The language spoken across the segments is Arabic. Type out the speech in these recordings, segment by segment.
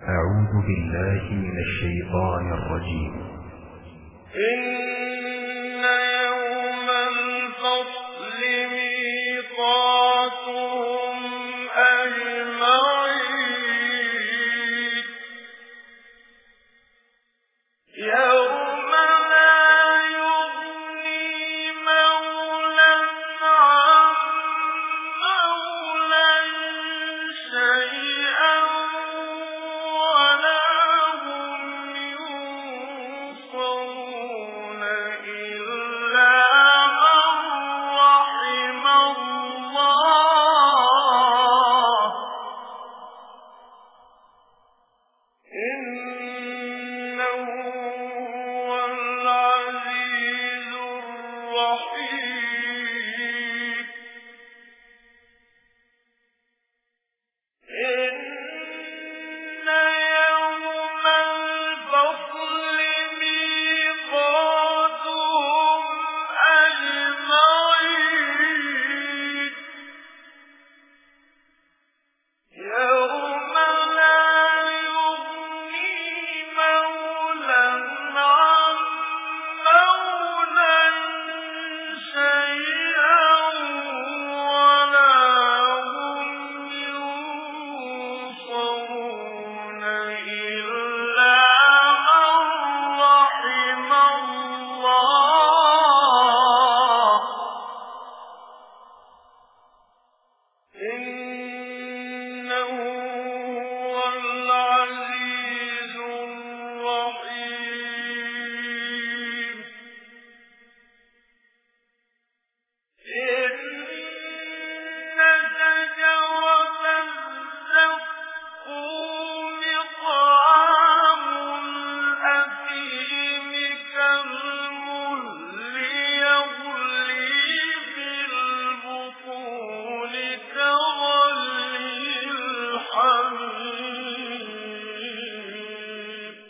أعوذ بالله من الشيطان الرجيم. إن يوم الفصل ميقاتهم أجمعين يوم لا يغني مولى عن مولى شيئا ولا هم ينصرون إلا من رحم الله إنه هو العزيز الرحيم إن يوم الفصل ميقاتهم أجمعين يوم لا يغني مولى عن مولى شيئا ولا هم ينصرون إلا من رحم الله إنه هو العزيز الرحيم إن شجرة الزقوم طعام الأثيم كالمهل يغلي في البطون كغلي الحميم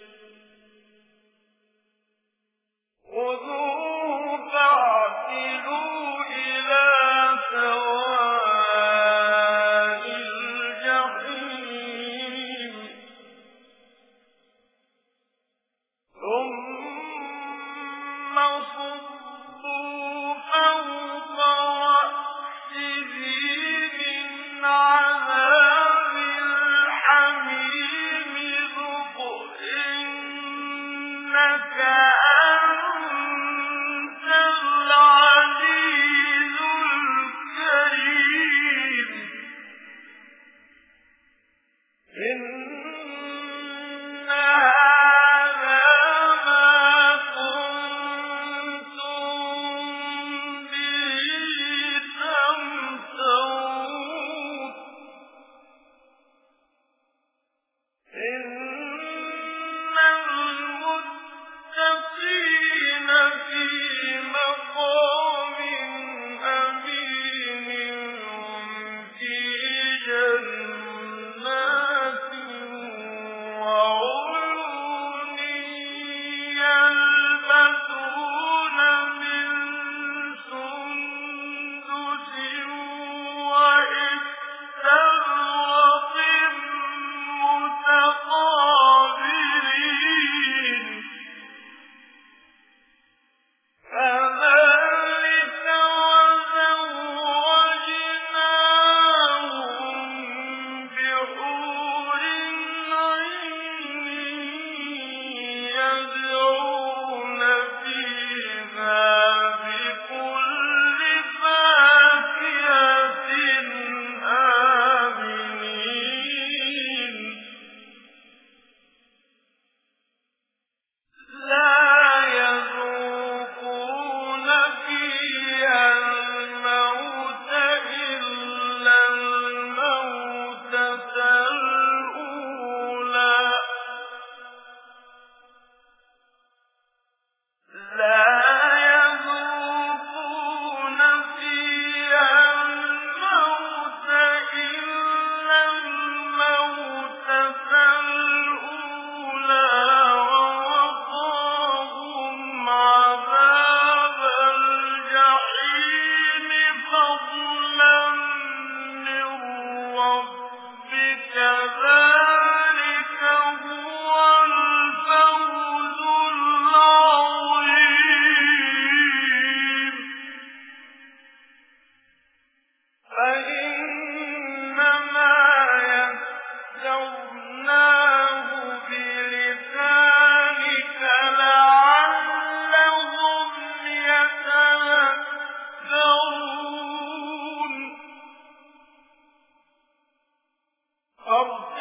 خذوه فاعتلوا إلى سواء الجحيم ثم صبوا فوق رأسه من عذاب الحميم ذق إنك أنت العزيز الكريم إن هذا ما كنتم به تمترون إن المتقين في مقام أمين في جنات وعيون يلبسون من سندس وإستبرق متقابلين أخرتني